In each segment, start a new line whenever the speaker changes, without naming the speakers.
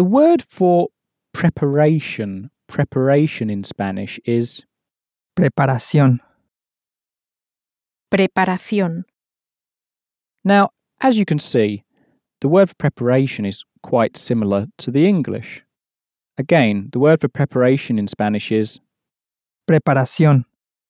The word for preparation in Spanish is
preparación,
Preparación.
Now, as you can see, the word for preparation is quite similar to the English. Again, the word for preparation in Spanish is
preparación,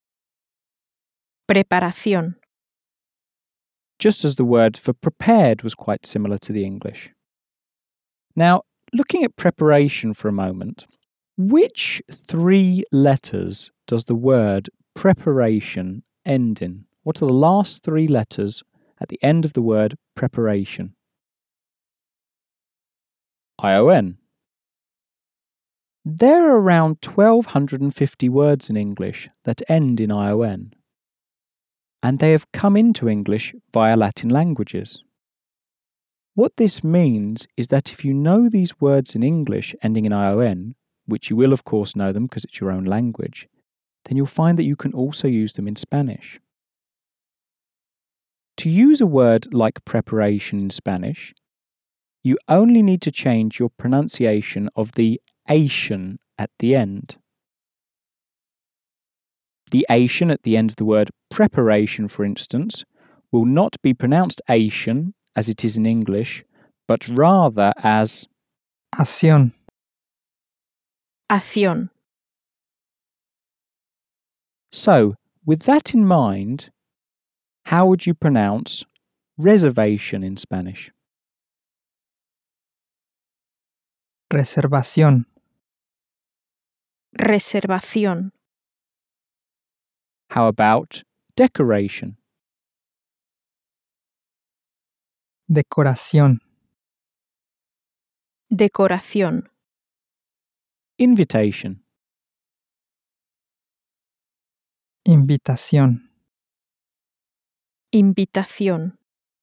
Preparación.
just as the word for prepared was quite similar to the English. Now, looking at preparation for a moment, which three letters does the word preparation end in? What are the last three letters at the end of the word preparation? ION. There are around 1,250 words in English that end in ION, and they have come into English via Latin languages. What this means is that if you know these words in English ending in ION, which you will of course know them because it's your own language, then you'll find that you can also use them in Spanish. To use a word like preparation in Spanish, you only need to change your pronunciation of the ation at the end. The ation at the end of the word preparation, for instance, will not be pronounced ation as it is in English, but rather as
acción,
Acción.
So, with that in mind, how would you pronounce reservation in Spanish?
reservación,
Reservación.
How about decoration?
decoración,
Decoración.
Invitation.
invitación,
Invitación.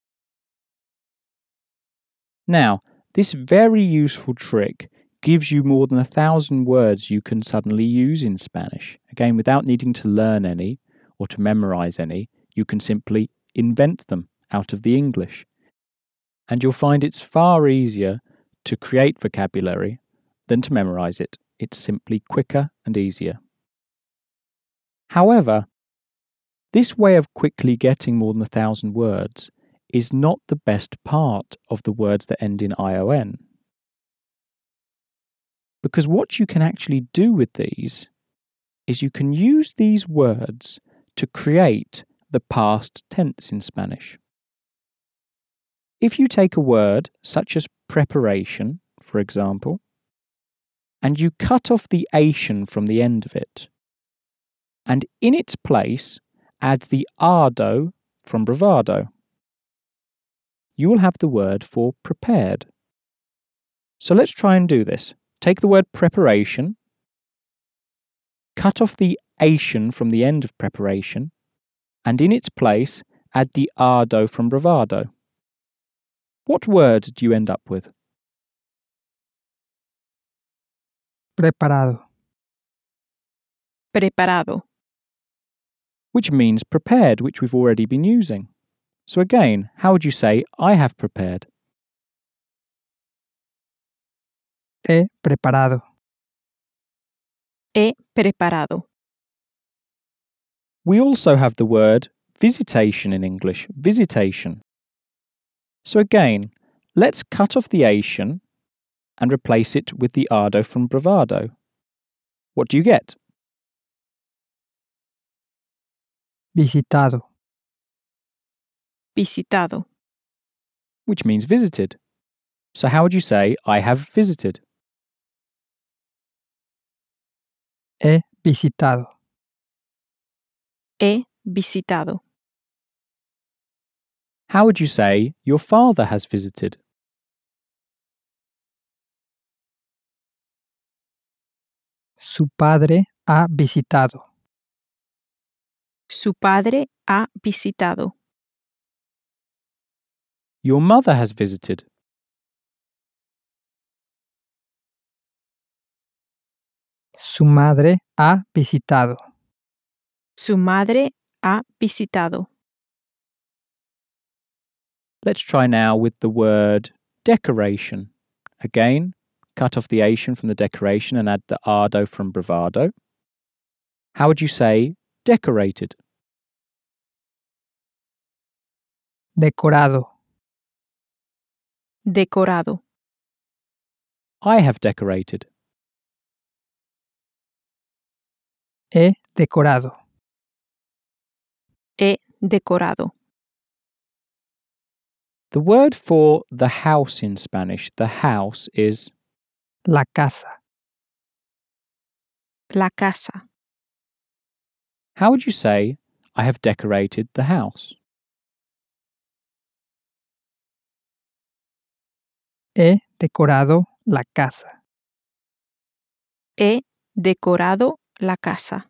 Now, this very useful trick gives you more than 1,000 words you can suddenly use in Spanish. Again, without needing to learn any or to memorize any, you can simply invent them out of the English. And you'll find it's far easier to create vocabulary than to memorize it. It's simply quicker and easier. However, this way of quickly getting more than 1,000 words is not the best part of the words that end in ION. Because what you can actually do with these is you can use these words to create the past tense in Spanish. If you take a word such as preparation, for example, and you cut off the ation from the end of it, and in its place add the ardo from bravado, you will have the word for prepared. So let's try and do this. Take the word preparation, cut off the ation from the end of preparation, and in its place add the ardo from bravado. What word do you end up with?
preparado,
Preparado.
Which means prepared, which we've already been using. So again, how would you say, I have prepared?
he preparado,
He preparado.
We also have the word visitation in English, visitation. So again, let's cut off the ation and replace it with the ardo from bravado. What do you get?
visitado,
Visitado.
Which means visited. So how would you say, I have visited?
he visitado,
He visitado.
How would you say, your father has visited?
su padre ha visitado,
Su padre ha visitado.
Your mother has visited.
su madre ha visitado,
Su madre ha visitado.
Let's try now with the word decoration. Again, cut off the ation from the decoration and add the ado from bravado. How would you say decorated?
Decorado.
Decorado.
I have decorated.
He decorado.
He decorado.
The word for the house in Spanish, the house, is
La casa.
La casa.
how would you say I have decorated the house?
He decorado la casa.
He decorado la casa.